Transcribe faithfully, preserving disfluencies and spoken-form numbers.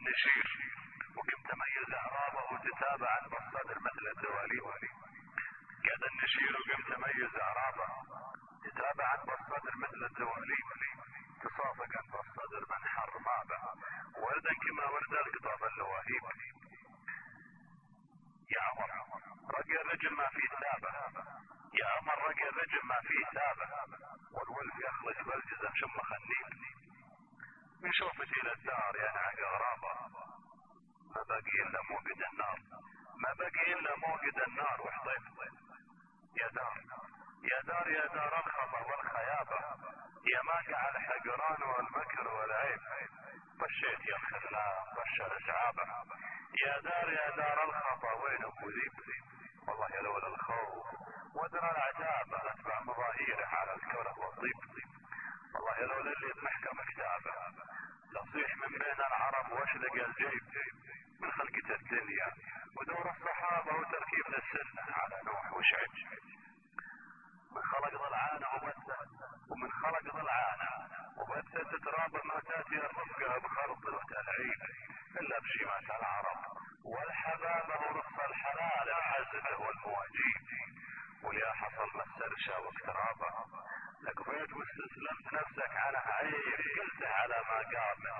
النشير وكم تميز اعرابه وتتابع عن بالصدر مثل الدواليب. كاد النشير وكم تميز اعرابه تتابع عن بالصدر مثل الدواليب. تصافق عن بالصدر من حر مابه وردا كما ورد القطاف اللواهيب. يا عمر رقي الرجل ما فيه ثابه، يا عمر رقي الرجل ما فيه ثابه، والولف يخرج بالجزم شم خنيب. من شوفتي للدار يا نعق غرابه ما باقي الا موقد النار، ما باقي الا موقد النار وحطيت. يا دار يا دار يا دار الخطا والخيابه، يا ماقع الحقران والمكر والعيب. طشيت يا الخلاق طش الاسعابه، يا دار يا دار الخطا وين ابو ذيب. والله يا لولا الخوف ودرى العتابه اتبع مظاهيره على الكره والطيب. والله يا لولا اللي بمحكم كتابه تصيح من بين العرب واشلق الجيب. من خلقة الدنيا ودور الصحابه وتركيب السنه على نوح وشعيب. من خلق ضلعانه وبث ومن خلق ضلعانه وبث تتراب ما تاتي الرفقه بخلط وتلعيب الا بشيمات العرب والحبابه ورخص الحلال الحزبه والمواجيب. وليا حصل مسرشه واقترابه لقفيت واستسلمت نفسك على عيب قلته على ما قال من